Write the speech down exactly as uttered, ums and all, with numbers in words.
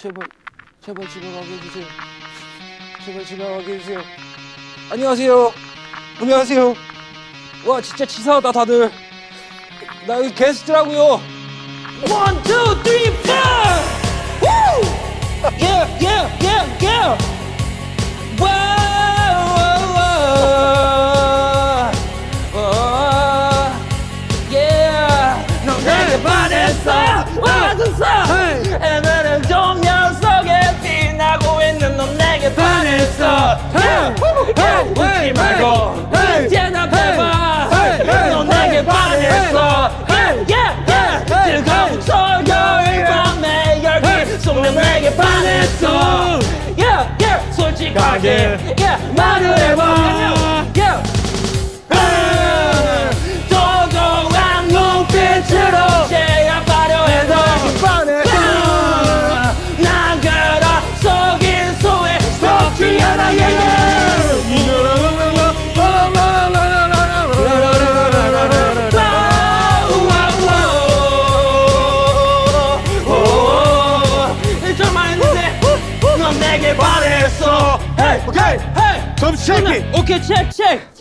제발 제발 집에 가게 해주세요. 제발 집에 가게 해주세요. 안녕하세요. 안녕하세요. 와 진짜 치사하다 다들. 나 여기 게스트라고요. One, two, three, four. Woo! Yeah, yeah, yeah, yeah. Wow, wow, wow. Yeah. 넌 내게 반했어. 와줬어. 애들은 조명 속에 빛나고 있는 넌 내게 반했어. 웃지 말고 대답해봐. 넌 내게 반했어. 즐거운 토요일 밤에 열기 속는 내게 반했어. Yeah, yeah. 솔직하게 yeah, 말을 해봐. Yeah. 도도한 눈빛으로 제압하려 해도 반했어. 난 그런 속인 소에 속지 않아. 넌 내게 반했어. Hey, okay, hey. 좀 체크. 오케이, 체크, 체크.